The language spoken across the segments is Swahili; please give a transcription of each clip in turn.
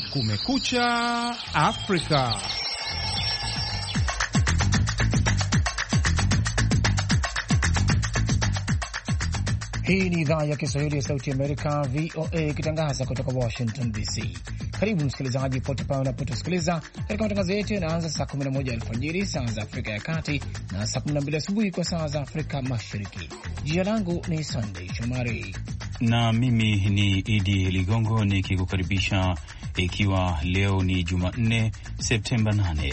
Kumekucha Afrika. Hii ni idhaa ya Kiswahili ya Sauti Amerika, VOA, ikitangaza kutoka Washington DC. Karibu msikilizaji pote pale unapotusikiliza katika matangazo yetu yanaanza saa 11 alfajiri saa za Afrika ya Kati na saa 12 asubuhi kwa saa za Afrika Mashariki. Jina langu ni Sunday Shomari na mimi ni Idi Ligongo nikikukaribisha, ikiwa leo ni Jumanne Septemba 8.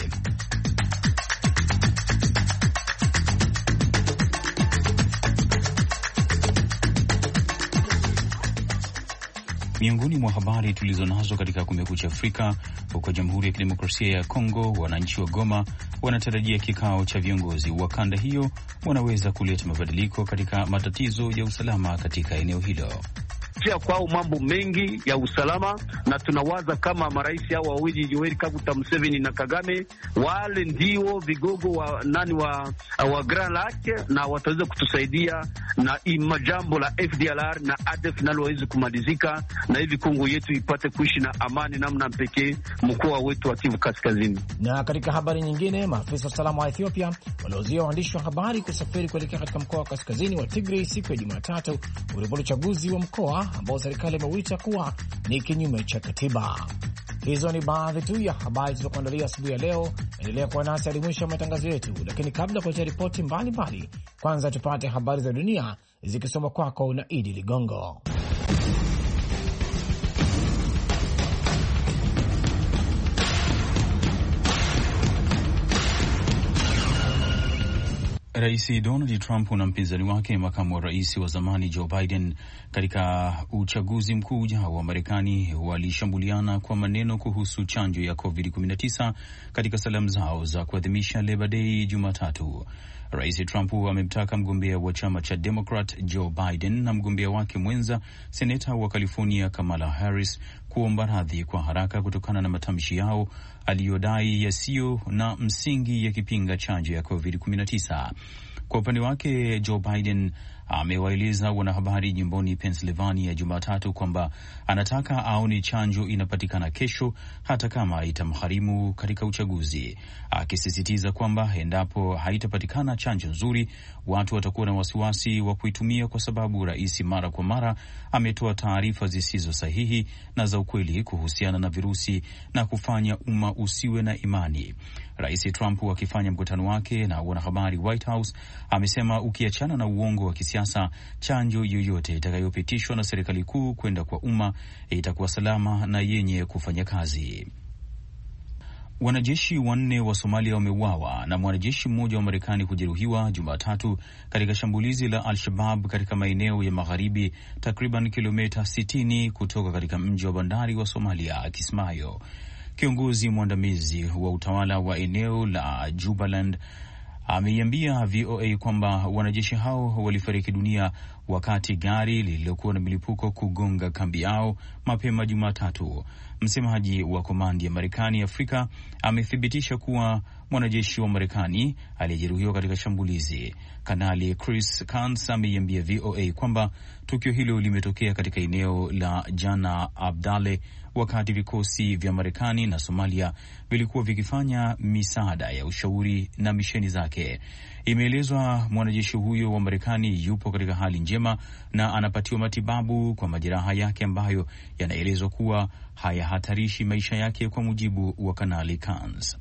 Miongoni mwa habari tulizonazo katika Kumekucha Afrika, huko Jamhuri ya Kidemokrasia ya Kongo, wananchi wa Goma wanatarajia kikao cha viongozi wa kanda hiyo wanaweza kuleta mabadiliko katika matatizo ya usalama katika eneo hilo. Kwao mambo mengi ya usalama, na tunawaza kama marais hao wawili Yoweri Kaguta Museveni na Kagame, wale ndio vigogo wa Grand Lake, na wataweza kutusaidia na jambo la FDLR na ADF nalo waweze kumalizika, na hivi Kongo yetu ipate kuishi na amani namna pekee mkoa wetu wa Kivu Kaskazini. Na katika habari nyingine, maafisa wa usalama wa Ethiopia waliozuia waandishi wa habari kusafiri kuelekea katika mkoa wa kaskazini wa Tigray siku ya Jumatatu ulipofanya uchaguzi wa mkoa ambao serikali imeuita kuwa ni kinyume cha katiba. Hizo ni baadhi tu ya habari zilizokuandalia asubuhi ya leo. Endelea kuwa nasi hadi mwisho wa matangazo yetu, lakini kabla ya kuletea ripoti mbalimbali, kwanza tupate habari za dunia zikisoma kwako na Idi Ligongo. Rais Donald Trump na mpinzani wake makamu wa rais wa zamani Joe Biden katika uchaguzi mkuu ujao wa Marekani walishambuliana kwa maneno kuhusu chanjo ya COVID-19 katika salamu zao za kuadhimisha Labor Day Jumatatu. Rais Trump amemtaka mgombea wa chama cha Democrat Joe Biden na mgombea wake mwenza seneta wa California Kamala Harris kuomba radhi kwa haraka kutokana na matamshi yao aliyodai yasiyo na msingi yakipinga chanjo ya COVID-19. Kwa upande wake, Joe Biden amewaeleza wanahabari jimboni Pennsylvania Jumatatu kwamba anataka aone chanjo inapatikana kesho hata kama itamgharimu katika uchaguzi, akisisitiza kwamba endapo haitapatikana chanjo nzuri, watu watakuwa na wasiwasi wa kuitumia kwa sababu rais mara kwa mara ametoa taarifa zisizo sahihi na za ukweli kuhusiana na virusi na kufanya umma usiwe na imani. Rais Trump akifanya mkutano wake na wanahabari White House amesema ukiachana na uongo wa kisiasa, chanjo yoyote itakayopitishwa na serikali kuu kwenda kwa umma itakuwa salama na yenye kufanya kazi. Wanajeshi 4 wa Somalia wameuawa na mwanajeshi mmoja wa Marekani kujeruhiwa Jumatatu katika shambulizi la Al-Shabaab katika maeneo ya magharibi, takriban kilomita 60 kutoka katika mji wa bandari wa Somalia, Kismayo. Kiongozi mwandamizi wa utawala wa eneo la Jubaland ameiambia VOA kwamba wanajeshi hao walifariki dunia wakati gari lililokuwa na milipuko kugonga kambi yao mapema Jumatatu. Msemaji wa komandi ya Marekani Afrika amethibitisha kuwa mwanajeshi wa Marekani aliyejeruhiwa katika shambulizi. Kanali Chris Kans ameiambia VOA kwamba tukio hilo limetokea katika eneo la Jana Abdale wakati vikosi vya Marekani na Somalia vilikuwa vikifanya misaada ya ushauri na misheni zake. Imeelezwa mwanajeshi huyo wa Marekani yupo katika hali njema na anapatiwa matibabu kwa majeraha yake ambayo yanaelezwa kuwa hayahatarishi maisha yake, kwa mujibu wa Kanali Kans.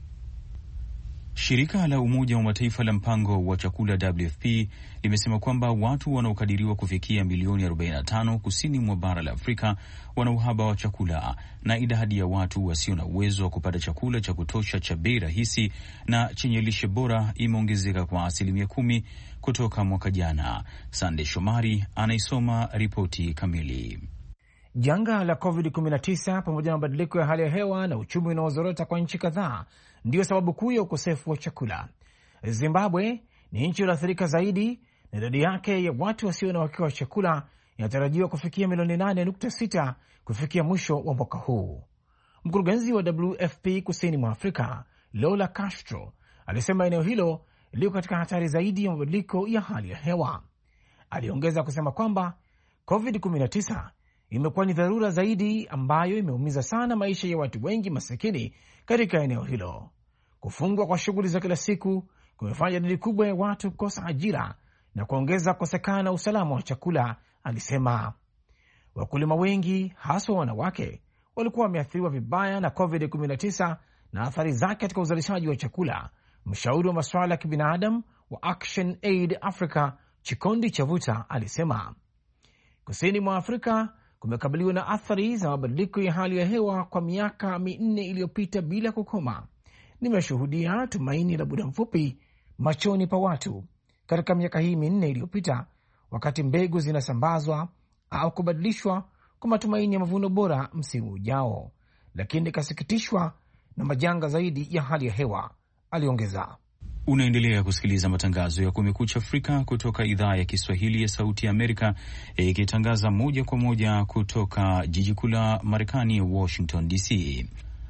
Shirika la Umoja wa Mataifa la mpango wa chakula WFP limesema kwamba watu wanaokadiriwa kufikia milioni 45 kusini mwa bara la Afrika wana uhaba wa chakula, na idadi ya watu wasio na uwezo wa kupata chakula cha kutosha cha bei rahisi na chenye lishe bora imeongezeka kwa 10% kutoka mwaka jana. Sande Shomari anaisoma ripoti kamili. Janga la COVID-19 pamoja na mabadiliko ya hali ya hewa na uchumi unaozorota kwa nchi kadhaa ndiyo sababu kuu ya ukosefu wa chakula. Zimbabwe ni nchi iliyoathirika zaidi, na idadi yake ya watu wasio na uhakika wa chakula inatarajiwa kufikia milioni 8.6 kufikia mwisho wa mwaka huu. Mkurugenzi wa WFP kusini mwa Afrika, Lola Castro, alisema eneo hilo liko katika hatari zaidi ya mabadiliko ya hali ya hewa. Aliongeza kusema kwamba COVID-19 imekuwa ni dharura zaidi ambayo imeumiza sana maisha ya watu wengi masikini katika eneo hilo. Kufungwa kwa shughuli za kila siku kumefanya idadi kubwa ya watu kukosa ajira na kuongeza kukosekana usalama wa chakula, alisema. Wakulima wengi haswa wanawake walikuwa wameathiriwa vibaya na COVID-19 na athari zake katika uzalishaji wa chakula. Mshauri wa masuala ya kibinadamu wa Action Aid Africa Chikondi Chavuta alisema kusini mwa Afrika kumekabiliwa na athari za mabadiliko ya hali ya hewa kwa miaka 4 iliyopita bila kukoma. Nimeshuhudia tumaini la muda mfupi machoni pa watu katika miaka hii 4 iliyopita, wakati mbegu zinasambazwa au kubadilishwa kwa matumaini ya mavuno bora msimu ujao, lakini nikasikitishwa na majanga zaidi ya hali ya hewa, aliongeza. Unaendelea kusikiliza matangazo ya Kumekucha Afrika kutoka idhaa ya Kiswahili ya Sauti ya Amerika, ikitangaza moja kwa moja kutoka jiji kuu la Marekani, Washington DC.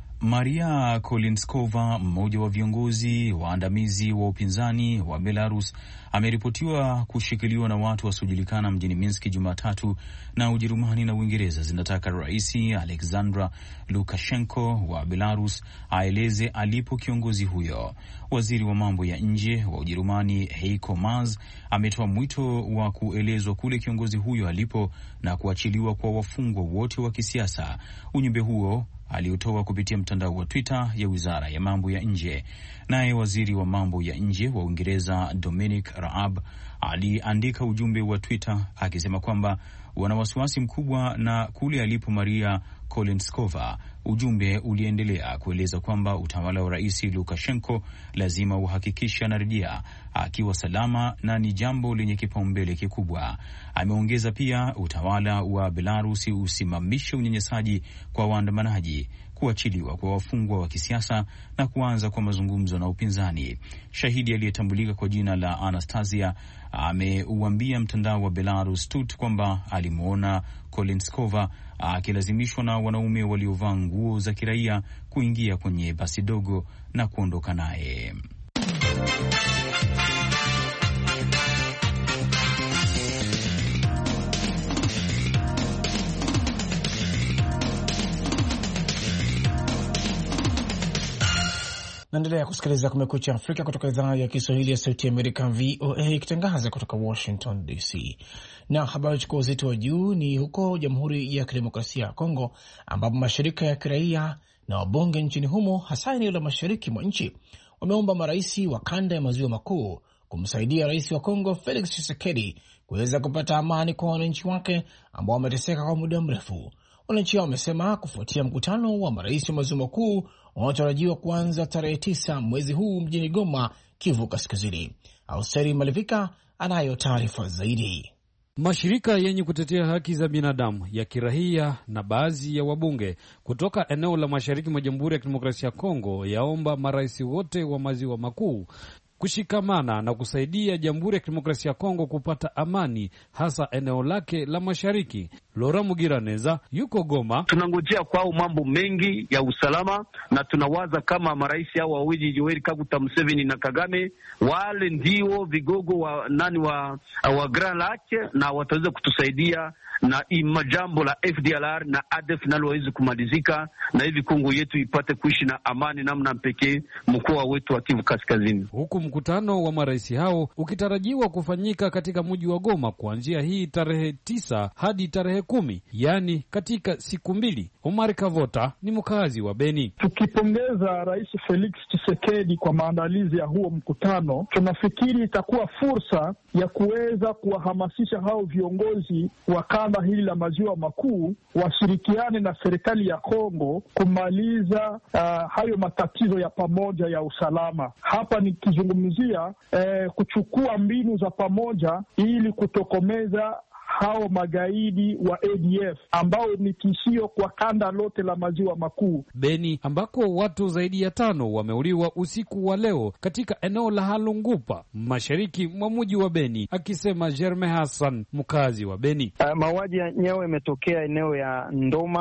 Maria Kolinskova, mmoja wa viongozi waandamizi wa upinzani wa Belarus, ameripotiwa kushikiliwa na watu wasiojulikana mjini Minsk Jumatatu, na Ujerumani na Uingereza zinataka Rais Alexander Lukashenko wa Belarus aeleze alipo kiongozi huyo. Waziri wa mambo ya nje wa Ujerumani Heiko Maas ametoa mwito wa kuelezwa kule kiongozi huyo alipo na kuachiliwa kwa wafungwa wote wa kisiasa. Ujumbe huo aliotoa kupitia mtandao wa Twitter ya Wizara ya Mambo ya Nje. Naye waziri wa mambo ya nje wa Uingereza Dominic Raab aliandika ujumbe wa Twitter akisema kwamba wana wasiwasi mkubwa na kule alipo Maria Kolenskova. Ujumbe uliendelea kueleza kwamba utawala wa Rais Lukashenko lazima uhakikishe anarejea akiwa salama na ni jambo lenye kipaumbele kikubwa. Ameongeza pia utawala wa Belarus usimamishe unyanyasaji kwa waandamanaji, kuachiliwa kwa wafungwa wa kisiasa na kuanza kwa mazungumzo na upinzani. Shahidi aliyetambulika kwa jina la Anastasia ameuambia mtandao wa Belarus Tut kwamba alimuona Kolenskova akilazimishwa na wanaume waliovaa nguo za kiraia kuingia kwenye basi dogo na kuondoka naye. Naendelea kusikiliza Kumekucha Afrika kutoka idhaa ya Kiswahili ya Sauti ya Amerika, VOA, ikitangaza kutoka Washington DC. Na habari chukua uzito wa juu ni huko Jamhuri ya Kidemokrasia ya Kongo, ambapo mashirika ya kiraia na wabunge nchini humo, hasa eneo la mashariki mwa nchi, wameomba maraisi wa kanda ya maziwa makuu kumsaidia rais wa Kongo Felix Tshisekedi kuweza kupata amani kwa wananchi wake ambao wameteseka kwa muda mrefu. Wananchi hao wamesema kufuatia mkutano wa marais wa maziwa makuu unaotarajiwa kuanza tarehe 9 mwezi huu mjini Goma, Kivu Kaskazini. Austeri Malivika anayo taarifa zaidi. Mashirika yenye kutetea haki za binadamu ya kiraia na baadhi ya wabunge kutoka eneo la mashariki mwa Jamhuri ya Kidemokrasia ya Kongo yaomba marais wote wa maziwa makuu kushikamana na kusaidia Jamhuri ya Kidemokrasia ya Kongo kupata amani, hasa eneo lake la mashariki. Lora Mugiraneza yuko Goma. Tunangojea kwao mambo mengi ya usalama, na tunawaza kama marais hao wawili Yoweri Kaguta Museveni na Kagame, wale ndio vigogo wa Grand Lake, na wataweza kutusaidia na jambo la FDLR na ADF nalo waweze kumalizika, na hivi Kongo yetu ipate kuishi na amani namna pekee mkoa wetu wa Kivu Kaskazini. Huku mkutano wa marais hao ukitarajiwa kufanyika katika mji wa Goma kuanzia hii tarehe 9 hadi tarehe 10, yani katika siku 2. Omar Kavota ni mkazi wa Beni. Tukipongeza Rais Felix Tshisekedi kwa maandalizi ya huo mkutano, tunafikiri itakuwa fursa ya kuweza kuwahamasisha hao viongozi wa kanda hili la maziwa makuu washirikiane na serikali ya Kongo kumaliza hayo matatizo ya pamoja ya usalama. Hapa nikizungumzia kuchukua mbinu za pamoja ili kutokomeza hao magaidi wa ADF ambao ni tishio kwa kanda lote la maziwa makuu. Beni ambako watu zaidi ya 5 wameuliwa usiku wa leo katika eneo la Halungupa mashariki mwa mji wa Beni, akisema Jerme Hassan, mkazi wa Beni. Mauaji yenyewe imetokea eneo ya Ndoma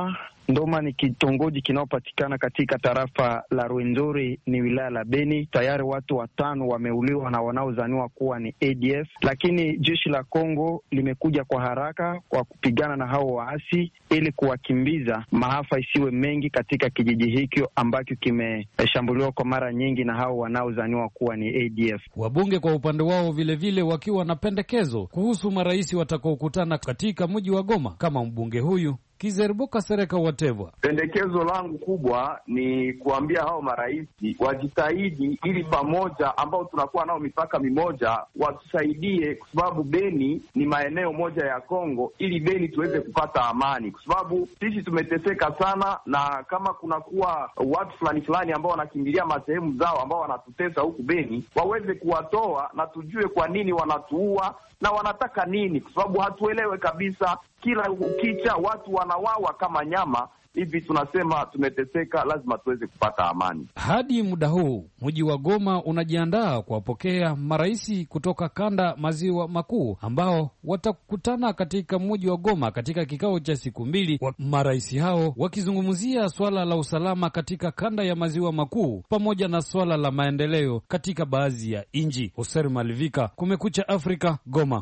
Ndoma ni kitongoji kinaopatikana katika tarafa la Rwenzori, ni wilaya la Beni. Tayari watu 5 wameuliwa na wanaozaniwa kuwa ni ADF, lakini jeshi la Kongo limekuja kwa haraka kwa kupigana na hao waasi ili kuwakimbiza, maafa isiwe mengi katika kijiji hikyo ambacho kimeshambuliwa kwa mara nyingi na hao wanaozaniwa kuwa ni ADF. Wabunge kwa upande wao vilevile wakiwa na pendekezo kuhusu marais watakaokutana katika mji wa Goma, kama mbunge huyu Kizeriboka Sereka Watevwa. Pendekezo langu kubwa ni kuambia hao marais wajitahidi ili pamoja, ambao tunakuwa nao mipaka mimoja, watusaidie, kwa sababu Beni ni maeneo moja ya Kongo, ili Beni tuweze kupata amani, kwa sababu sisi tumeteseka sana, na kama kunakuwa watu fulani ambao wanakimbilia masehemu zao ambao wanatutesa huku Beni, waweze kuwatoa na tujue kwa nini wanatuua na wanataka nini, kwa sababu hatuelewe kabisa. Kila ukicha watu wanawawa kama nyama hivi. Tunasema tumeteseka, lazima tuweze kupata amani. Hadi muda huu mji wa Goma unajiandaa kuwapokea marais kutoka kanda maziwa makuu ambao watakutana katika mji wa Goma katika kikao cha siku 2, marais hao wakizungumzia swala la usalama katika kanda ya maziwa makuu pamoja na swala la maendeleo katika baadhi ya nchi. Hoser Malivika, Kumekucha Afrika, Goma.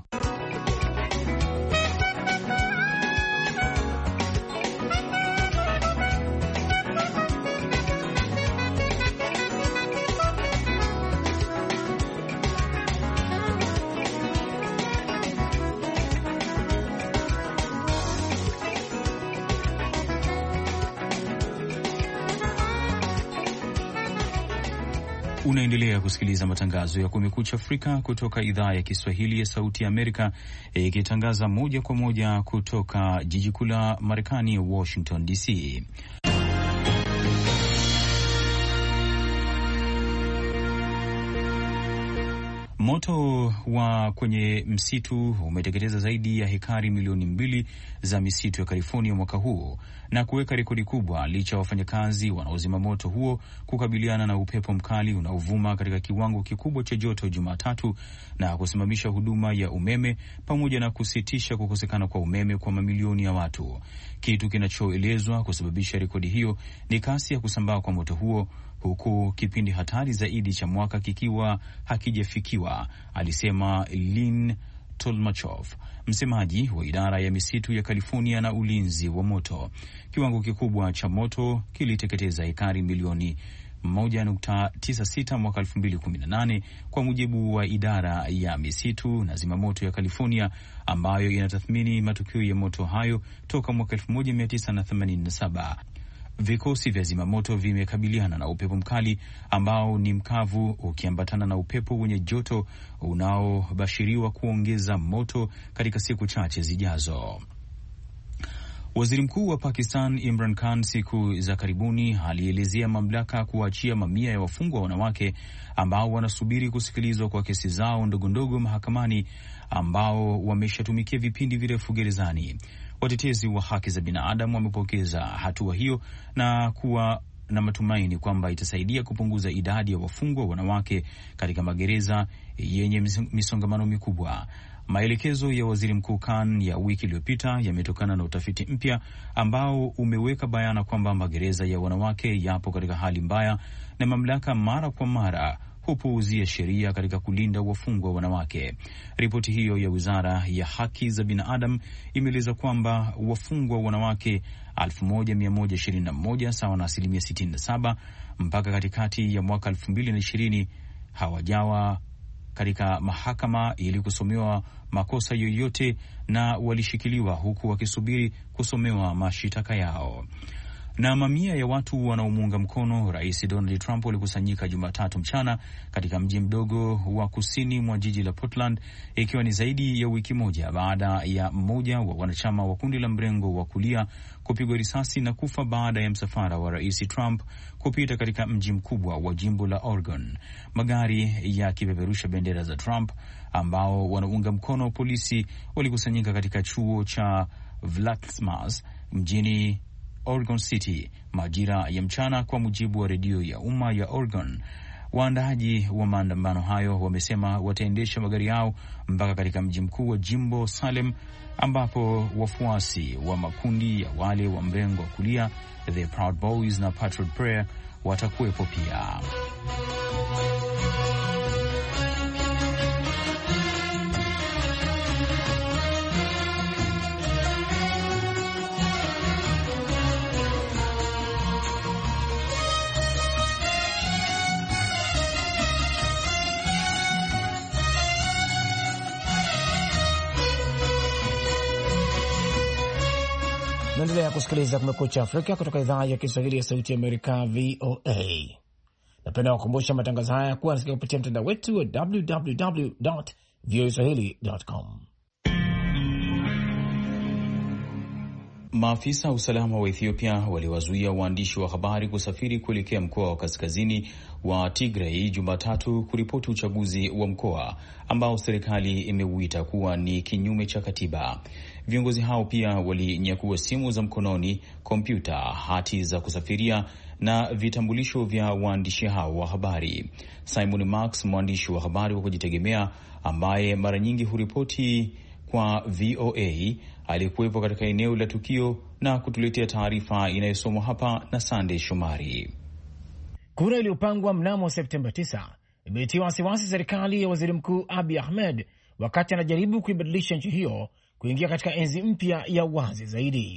Unaendelea kusikiliza matangazo ya Kumekucha Afrika kutoka idhaa ya Kiswahili ya Sauti ya Amerika, ikitangaza moja kwa moja kutoka jiji kuu la Marekani, Washington DC. Moto wa kwenye msitu umeteketeza zaidi ya hekari milioni 2 za misitu ya California mwaka huu na kuweka rekodi kubwa, licha ya wafanyakazi wanaozima moto huo kukabiliana na upepo mkali unaovuma katika kiwango kikubwa cha joto Jumatatu na kusimamisha huduma ya umeme pamoja na kusitisha kukosekana kwa umeme kwa mamilioni ya watu. Kitu kinachoelezwa kusababisha rekodi hiyo ni kasi ya kusambaa kwa moto huo, huku kipindi hatari zaidi cha mwaka kikiwa hakijafikiwa, alisema Lynn Tolmachov, msemaji wa idara ya misitu ya California na ulinzi wa moto. Kiwango kikubwa cha moto kiliteketeza hekari milioni 1.96 mwaka 2018 kwa mujibu wa idara ya misitu na zimamoto ya California, ambayo inatathmini matukio ya moto hayo toka mwaka 1987. Vikosi vya zimamoto vimekabiliana na upepo mkali ambao ni mkavu ukiambatana na upepo wenye joto unaobashiriwa kuongeza moto katika siku chache zijazo. Waziri Mkuu wa Pakistan Imran Khan siku za karibuni alielezea mamlaka kuachia mamia ya wafungwa wanawake ambao wanasubiri kusikilizwa kwa kesi zao ndogondogo mahakamani, ambao wameshatumikia vipindi virefu gerezani. Watetezi wa haki za binadamu wamepokeza hatua hiyo na kuwa na matumaini kwamba itasaidia kupunguza idadi ya wafungwa wanawake katika magereza yenye misongamano mikubwa. Maelekezo ya Waziri Mkuu Khan ya wiki iliyopita yametokana na utafiti mpya ambao umeweka bayana kwamba magereza ya wanawake yapo katika hali mbaya na mamlaka mara kwa mara hupuuzia sheria katika kulinda wafungwa wanawake. Ripoti hiyo ya Wizara ya Haki za Binadamu imeeleza kwamba wafungwa wanawake 1121 sawa na 67% mpaka katikati ya mwaka 2020 hawajawa katika mahakama ili kusomewa makosa yoyote na walishikiliwa huku wakisubiri kusomewa mashitaka yao. Na mamia ya watu wanaomuunga mkono Rais Donald Trump walikusanyika Jumatatu mchana katika mji mdogo wa kusini mwa jiji la Portland, ikiwa ni zaidi ya wiki moja baada ya mmoja wa wanachama wa kundi la mrengo wa kulia kupigwa risasi na kufa baada ya msafara wa Rais Trump kupita katika mji mkubwa wa jimbo la Oregon. Magari yakipeperusha bendera za Trump ambao wanaunga mkono polisi walikusanyika katika chuo cha Vlacmas mjini Oregon City majira ya mchana, kwa mujibu wa redio ya umma ya Oregon. Waandaaji wa maandamano hayo wamesema wataendesha magari yao mpaka katika mji mkuu wa jimbo Salem, ambapo wafuasi wa makundi ya wale wa mrengo wa kulia The Proud Boys na Patriot Prayer watakuwepo pia. Naendelea kusikiliza Kumekucha Afrika kutoka idhaa ya Kiswahili ya Sauti ya Amerika, VOA. Napenda kukumbusha matangazo haya kuwa nasikia kupitia mtandao wetu wa www.voaswahili.com. Maafisa wa usalama wa Ethiopia waliwazuia waandishi wa habari kusafiri kuelekea mkoa wa kaskazini wa Tigray Jumatatu kuripoti uchaguzi wa mkoa ambao serikali imeuita kuwa ni kinyume cha katiba. Viongozi hao pia walinyakua simu za mkononi, kompyuta, hati za kusafiria na vitambulisho vya waandishi hao wa habari. Simon Marks, mwandishi wa habari wa kujitegemea ambaye mara nyingi huripoti kwa VOA, alikuwepo katika eneo la tukio na kutuletea taarifa inayosomwa hapa na Sande Shomari. Kura iliyopangwa mnamo Septemba 9 imetia wasiwasi serikali ya Waziri Mkuu Abiy Ahmed wakati anajaribu kuibadilisha nchi hiyo kuingia katika enzi mpya ya uwazi zaidi.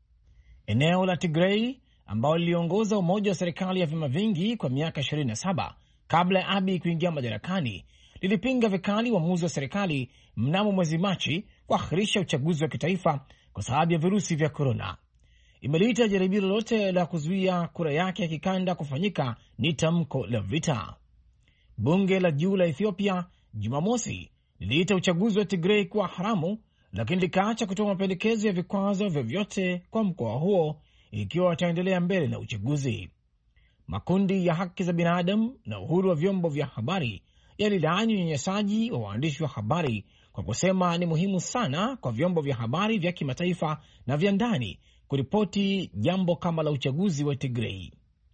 Eneo la Tigray ambao liliongoza umoja wa serikali ya vyama vingi kwa miaka 27 kabla ya Abiy kuingia madarakani, lilipinga vikali uamuzi wa serikali mnamo mwezi Machi kuahirisha uchaguzi wa kitaifa kwa sababu ya virusi vya korona. Imeliita jaribio lolote la kuzuia kura yake ya kikanda kufanyika ni tamko la vita. Bunge la juu la Ethiopia Jumamosi liliita uchaguzi wa Tigray kuwa haramu, lakini likaacha kutoa mapendekezo ya vikwazo vyovyote kwa mkoa huo ikiwa wataendelea mbele na uchaguzi. Makundi ya haki za binadamu na uhuru wa vyombo vya habari yalilaani unyanyasaji wa waandishi wa habari kwa kusema ni muhimu sana kwa vyombo vya habari vya kimataifa na vya ndani kuripoti jambo kama la uchaguzi wa Tigray.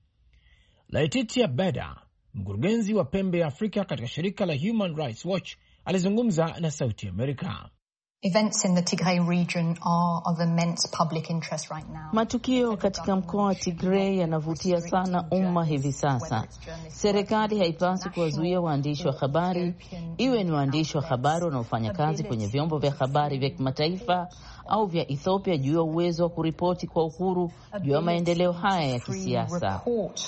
Laetitia Beda, mkurugenzi wa pembe ya Afrika katika shirika la Human Rights Watch, alizungumza na Sauti Amerika. Events in the Tigray region are of immense public interest right now. Matukio katika mkoa wa Tigray yanavutia sana umma hivi sasa. Serikali haipaswi kuwazuia waandishi wa habari, iwe ni waandishi wa habari wanaofanya kazi kwenye vyombo vya habari vya kimataifa au vya Ethiopia, juu ya uwezo wa kuripoti kwa uhuru juu ya maendeleo haya ya kisiasa.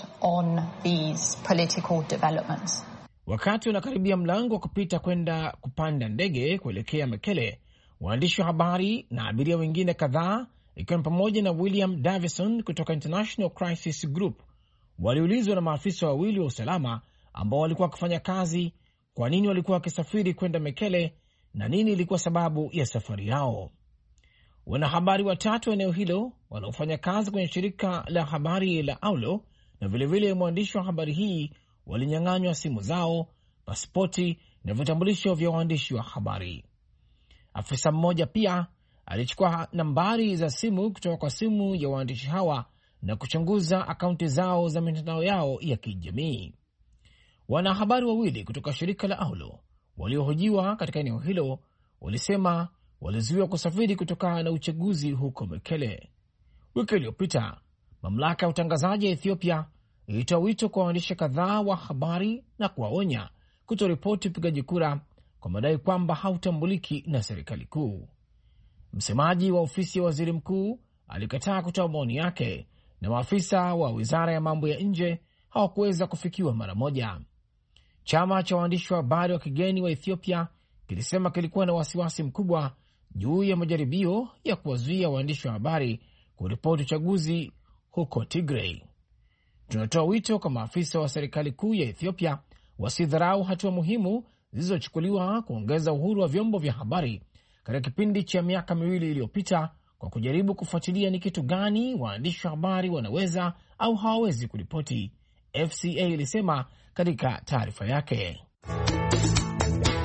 Wakati unakaribia mlango wa kupita kwenda kupanda ndege kuelekea Mekele, waandishi wa habari na abiria wengine kadhaa, ikiwa ni pamoja na William Davison kutoka International Crisis Group, waliulizwa na maafisa wawili wa usalama ambao walikuwa wakifanya kazi kwa nini walikuwa wakisafiri kwenda Mekele na nini ilikuwa sababu ya safari yao. Wanahabari watatu wa eneo hilo wanaofanya kazi kwenye shirika la habari la Aulo na vilevile mwandishi wa habari hii walinyang'anywa simu zao, pasipoti na vitambulisho vya waandishi wa habari. Afisa mmoja pia alichukua nambari za simu kutoka kwa simu ya waandishi hawa na kuchunguza akaunti zao za mitandao yao ya kijamii. Wanahabari wawili kutoka shirika la Aulo waliohojiwa katika eneo hilo walisema walizuiwa kusafiri kutokana na uchaguzi huko Mekele. Wiki iliyopita, mamlaka ya utangazaji ya Ethiopia ilitoa wito kwa waandishi kadhaa wa habari na kuwaonya kutoripoti upigaji kura kwa madai kwamba hautambuliki na serikali kuu. Msemaji wa ofisi ya waziri mkuu alikataa kutoa maoni yake na maafisa wa wizara ya mambo ya nje hawakuweza kufikiwa mara moja. Chama cha waandishi wa habari wa kigeni wa Ethiopia kilisema kilikuwa na wasiwasi mkubwa juu ya majaribio ya kuwazuia waandishi wa habari kuripoti uchaguzi huko Tigray. Tunatoa wito kwa maafisa wa serikali kuu ya Ethiopia wasidharau hatua muhimu zilizochukuliwa kuongeza uhuru wa vyombo vya habari katika kipindi cha miaka miwili iliyopita, kwa kujaribu kufuatilia ni kitu gani waandishi wa habari wanaweza au hawawezi kuripoti, FCA ilisema katika taarifa yake.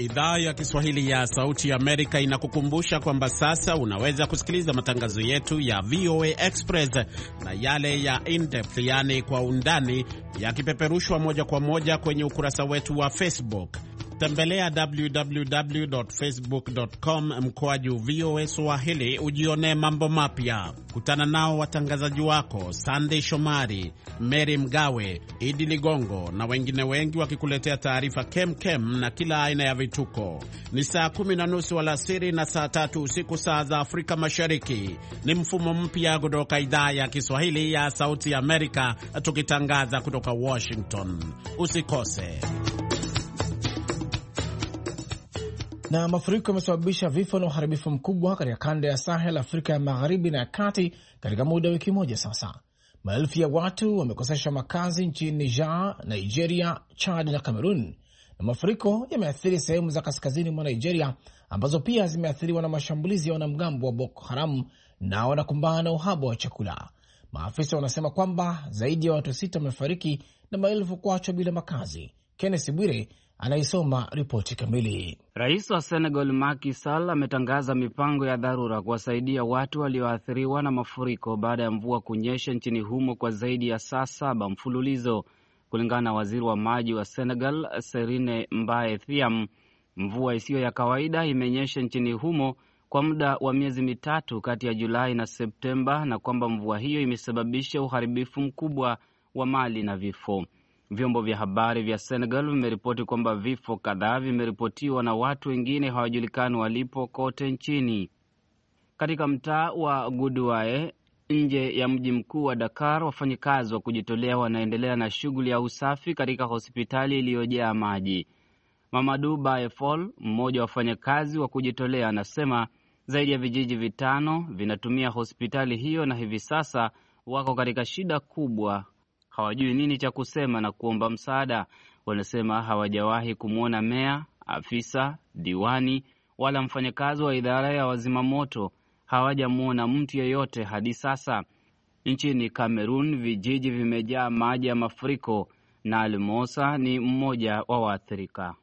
Idhaa ya Kiswahili ya Sauti ya Amerika inakukumbusha kwamba sasa unaweza kusikiliza matangazo yetu ya VOA Express na yale ya in-depth, yani kwa undani, yakipeperushwa moja kwa moja kwenye ukurasa wetu wa Facebook. Tembelea www.facebook.com/VOA Swahili ujionee mambo mapya. Kutana nao watangazaji wako Sunday Shomari, Mary Mgawe, Idi Ligongo na wengine wengi wakikuletea taarifa kem na kila aina ya vituko. Ni saa 10:30 alasiri na saa 3 usiku saa za Afrika Mashariki. Ni mfumo mpya kutoka idhaa ya Kiswahili ya Sauti ya Amerika, tukitangaza kutoka Washington. Usikose. Na mafuriko yamesababisha vifo na uharibifu mkubwa katika kanda ya Sahel, Afrika ya Magharibi na ya Kati katika muda wa wiki moja sasa. Maelfu ya watu wamekosesha makazi nchini Niger, Nigeria, Chad na Cameroon. Na mafuriko yameathiri sehemu za kaskazini mwa Nigeria ambazo pia zimeathiriwa na mashambulizi ya wanamgambo wa Boko Haram na wanakumbana na uhaba wa chakula. Maafisa wanasema kwamba zaidi ya watu 6 wamefariki na maelfu kuachwa bila makazi. Kenneth Bwire anaisoma ripoti kamili. Rais wa Senegal Macky Sall ametangaza mipango ya dharura kuwasaidia watu walioathiriwa na mafuriko baada ya mvua kunyesha nchini humo kwa zaidi ya saa 7 mfululizo. Kulingana na waziri wa maji wa Senegal Serine Mbaye Thiam, mvua isiyo ya kawaida imenyesha nchini humo kwa muda wa miezi mitatu kati ya Julai na Septemba, na kwamba mvua hiyo imesababisha uharibifu mkubwa wa mali na vifo. Vyombo vya habari vya Senegal vimeripoti kwamba vifo kadhaa vimeripotiwa na watu wengine hawajulikani walipo kote nchini. Katika mtaa wa Gudouaye nje ya mji mkuu wa Dakar, wafanyikazi wa kujitolea wanaendelea na shughuli ya usafi katika hospitali iliyojaa maji. Mamadou Bayefol, mmoja wa wafanyakazi wa kujitolea, anasema zaidi ya vijiji 5 vinatumia hospitali hiyo na hivi sasa wako katika shida kubwa. Hawajui nini cha kusema na kuomba msaada. Wanasema hawajawahi kumwona meya, afisa, diwani wala mfanyakazi wa idara ya wazimamoto. Hawajamwona mtu yeyote hadi sasa. Nchini Cameroon vijiji vimejaa maji ya mafuriko na Almosa ni mmoja wa waathirika.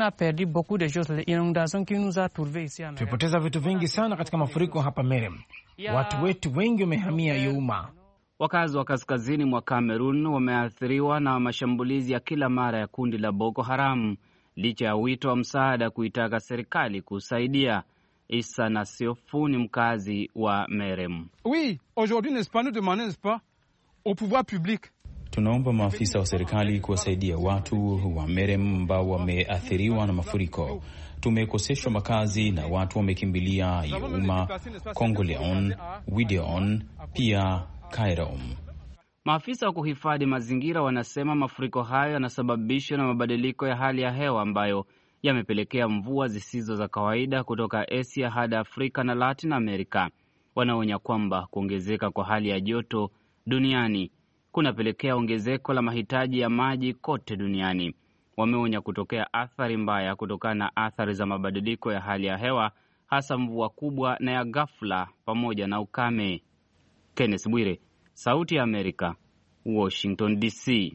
Tumepoteza vitu vingi sana katika mafuriko hapa Merem. Watu wetu wengi wamehamia Youma. Wakazi wa kaskazini mwa Cameroon wameathiriwa na mashambulizi ya kila mara ya kundi la Boko Haram, licha ya wito wa msaada kuitaka serikali kusaidia. Issa Nasiofu ni mkazi wa Merem. Oui, aujourd'hui n'est-ce pas, nous demandons pas au pouvoir public. Tunaomba maafisa wa serikali kuwasaidia watu wa Merem ambao wameathiriwa na mafuriko. Tumekoseshwa makazi na watu wamekimbilia Youma, Congoleon, Wideon, pia Kairom. Maafisa wa kuhifadhi mazingira wanasema mafuriko hayo yanasababishwa na mabadiliko ya hali ya hewa ambayo yamepelekea mvua zisizo za kawaida kutoka Asia hadi Afrika na Latin America. Wanaonya kwamba kuongezeka kwa hali ya joto duniani kunapelekea ongezeko la mahitaji ya maji kote duniani. Wameonya kutokea athari mbaya kutokana na athari za mabadiliko ya hali ya hewa, hasa mvua kubwa na ya ghafla pamoja na ukame. Kenneth Bwire, Sauti ya Amerika, Washington DC.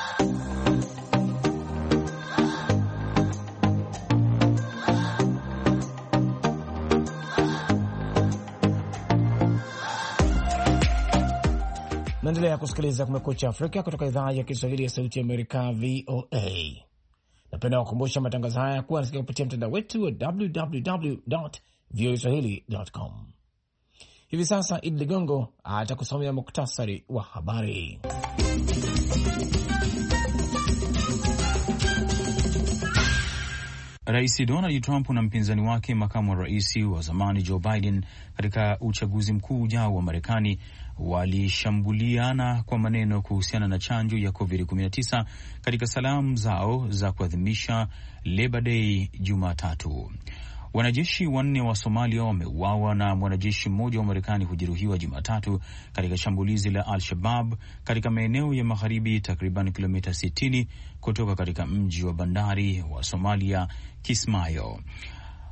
Naendelea kusikiliza Kumekucha Afrika kutoka idhaa ya Kiswahili ya Sauti ya Amerika, VOA. Napenda kukumbusha matangazo haya kuwa nasikia kupitia mtandao wetu wa www.voaswahili.com. Hivi sasa Idi Ligongo atakusomea muktasari wa habari. Rais Donald Trump na mpinzani wake makamu wa rais wa zamani Joe Biden katika uchaguzi mkuu ujao wa Marekani walishambuliana kwa maneno kuhusiana na chanjo ya COVID-19 katika salamu zao za kuadhimisha Labor Day Jumatatu. Wanajeshi 4 wa Somalia wameuawa na mwanajeshi mmoja wa Marekani kujeruhiwa Jumatatu katika shambulizi la Al-Shabab katika maeneo ya magharibi takriban kilomita 60 kutoka katika mji wa bandari wa Somalia Kismayo.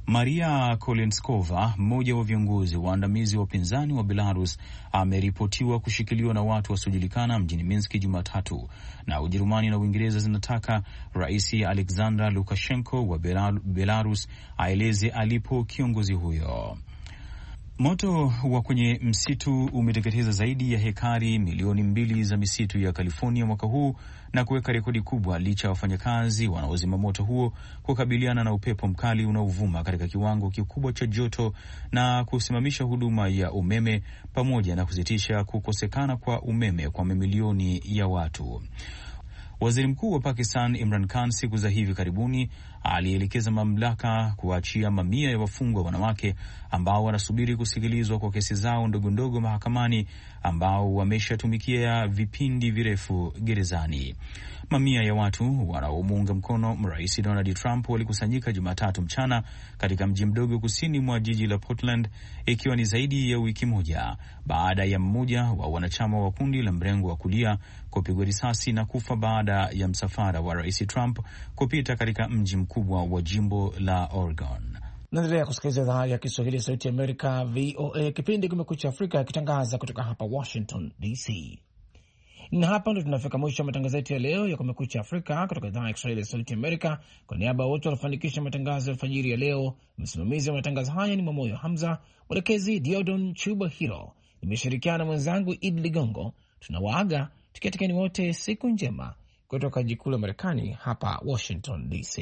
Maria Kolenskova, mmoja wa viongozi waandamizi wa upinzani wa Belarus, ameripotiwa kushikiliwa na watu wasiojulikana mjini Minsk Jumatatu, na Ujerumani na Uingereza zinataka Rais Alexander Lukashenko wa Belarus aeleze alipo kiongozi huyo. Moto wa kwenye msitu umeteketeza zaidi ya hekari milioni 2 za misitu ya California mwaka huu na kuweka rekodi kubwa, licha ya wafanyakazi wanaozima moto huo kukabiliana na upepo mkali unaovuma katika kiwango kikubwa cha joto na kusimamisha huduma ya umeme pamoja na kusitisha kukosekana kwa umeme kwa mamilioni ya watu. Waziri Mkuu wa Pakistan Imran Khan siku za hivi karibuni alielekeza mamlaka kuachia mamia ya wafungwa wanawake ambao wanasubiri kusikilizwa kwa kesi zao ndogo ndogo mahakamani, ambao wameshatumikia vipindi virefu gerezani. Mamia ya watu wanaomuunga mkono Rais Donald Trump walikusanyika Jumatatu mchana katika mji mdogo kusini mwa jiji la Portland, ikiwa ni zaidi ya wiki moja baada ya mmoja wa wanachama wa kundi la mrengo wa kulia kupigwa risasi na kufa baada ya msafara wa Rais Trump kupita katika mji mkubwa wa jimbo la Oregon. Naendelea kusikiliza idhaa ya Kiswahili ya Sauti ya Amerika, VOA. Kipindi Kumekucha Afrika kitangaza kutoka hapa Washington DC. Na hapa ndo tunafika mwisho wa matangazo yetu ya leo ya Kumekucha Afrika kutoka idhaa ya Kiswahili ya Sauti ya Amerika. Kwa niaba ya wote walifanikisha matangazo ya alfajiri ya leo, msimamizi wa matangazo haya ni Mwamoyo Hamza, mwelekezi Diodon Chuba Hiro, nimeshirikiana na mwenzangu Idi Ligongo. Tunawaaga tukiatikani wote siku njema kutoka jikuu la Marekani hapa Washington DC.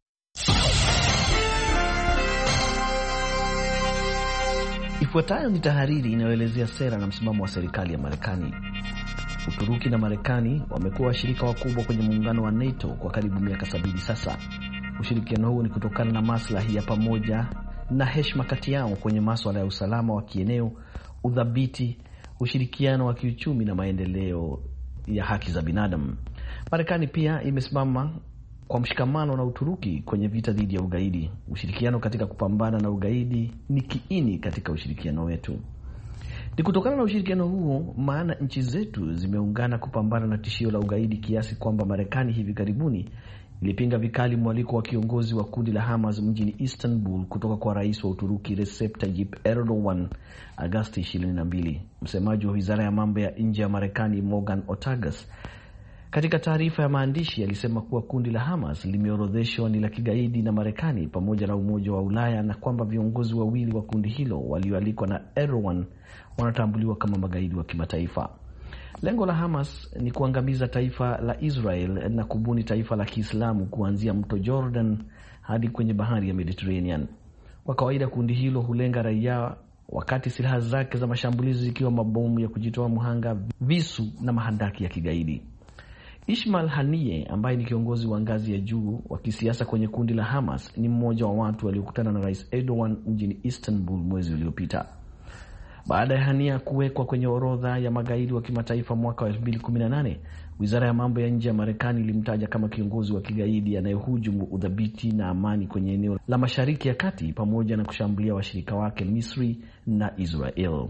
Ifuatayo ni tahariri inayoelezea sera na msimamo wa serikali ya Marekani. Uturuki na Marekani wamekuwa washirika wakubwa kwenye muungano wa NATO kwa karibu miaka 70 sasa. Ushirikiano huu ni kutokana na maslahi ya pamoja na heshima kati yao kwenye masuala ya usalama wa kieneo, udhabiti, ushirikiano wa kiuchumi na maendeleo ya haki za binadamu. Marekani pia imesimama kwa mshikamano na Uturuki kwenye vita dhidi ya ugaidi. Ushirikiano katika kupambana na ugaidi ni kiini katika ushirikiano wetu. Ni kutokana na ushirikiano huo maana nchi zetu zimeungana kupambana na tishio la ugaidi, kiasi kwamba Marekani hivi karibuni ilipinga vikali mwaliko wa kiongozi wa kundi la Hamas mjini Istanbul kutoka kwa rais wa Uturuki Recep Tayyip Erdogan Agosti 22. Msemaji wa Wizara ya Mambo ya Nje ya Marekani Morgan Ortagus katika taarifa ya maandishi alisema kuwa kundi la Hamas limeorodheshwa ni la kigaidi na Marekani pamoja na Umoja wa Ulaya, na kwamba viongozi wawili wa kundi hilo walioalikwa na Erdogan wanatambuliwa kama magaidi wa kimataifa. Lengo la Hamas ni kuangamiza taifa la Israel na kubuni taifa la Kiislamu kuanzia mto Jordan hadi kwenye bahari ya Mediterranean. Kwa kawaida kundi hilo hulenga raia, wakati silaha zake za mashambulizi zikiwa mabomu ya kujitoa muhanga, visu na mahandaki ya kigaidi. Ismail Haniyeh ambaye ni kiongozi wa ngazi ya juu wa kisiasa kwenye kundi la Hamas ni mmoja wa watu waliokutana na Rais Erdogan mjini Istanbul mwezi uliopita. Baada ya Haniyeh kuwekwa kwenye orodha ya magaidi wa kimataifa mwaka wa 2018, Wizara ya Mambo ya Nje ya Marekani ilimtaja kama kiongozi wa kigaidi anayehujumu udhabiti na amani kwenye eneo la Mashariki ya Kati pamoja na kushambulia washirika wake Misri na Israel.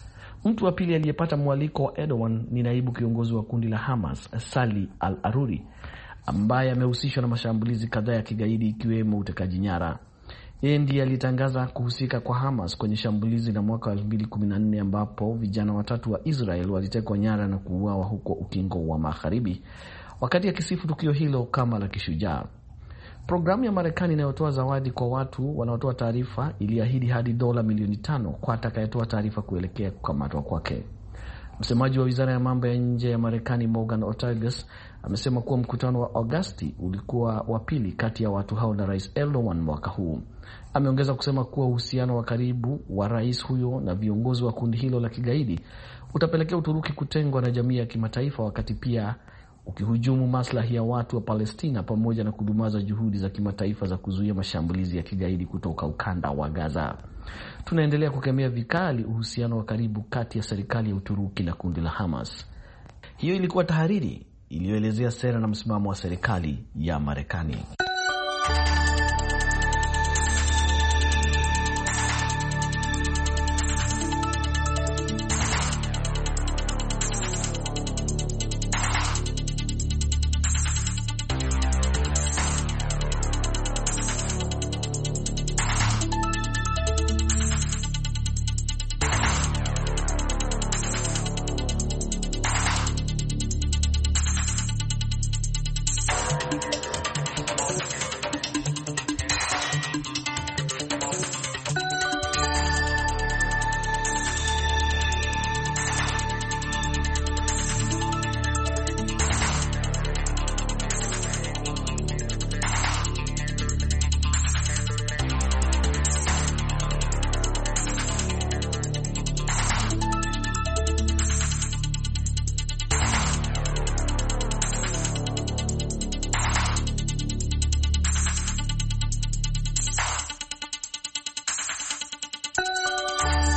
Mtu wa pili aliyepata mwaliko wa Erdogan ni naibu kiongozi wa kundi la Hamas, Salih al-Aruri, ambaye amehusishwa na mashambulizi kadhaa ya kigaidi ikiwemo utekaji nyara. Yeye ndiye alitangaza kuhusika kwa Hamas kwenye shambulizi la mwaka wa 2014 ambapo vijana watatu wa Israel walitekwa nyara na kuuawa huko Ukingo wa Magharibi, wakati akisifu tukio hilo kama la kishujaa. Programu ya Marekani inayotoa zawadi kwa watu wanaotoa taarifa iliahidi hadi dola milioni 5 kwa atakayetoa taarifa kuelekea kukamatwa kwake. Msemaji wa Wizara ya Mambo ya Nje ya Marekani Morgan Ortagus amesema kuwa mkutano wa Agosti ulikuwa wa pili kati ya watu hao na Rais Erdogan mwaka huu. Ameongeza kusema kuwa uhusiano wa karibu wa rais huyo na viongozi wa kundi hilo la kigaidi utapelekea Uturuki kutengwa na jamii ya kimataifa, wakati pia ukihujumu maslahi ya watu wa Palestina pamoja na kudumaza juhudi za kimataifa za kuzuia mashambulizi ya kigaidi kutoka ukanda wa Gaza. Tunaendelea kukemea vikali uhusiano wa karibu kati ya serikali ya Uturuki na kundi la Hamas. Hiyo ilikuwa tahariri iliyoelezea sera na msimamo wa serikali ya Marekani.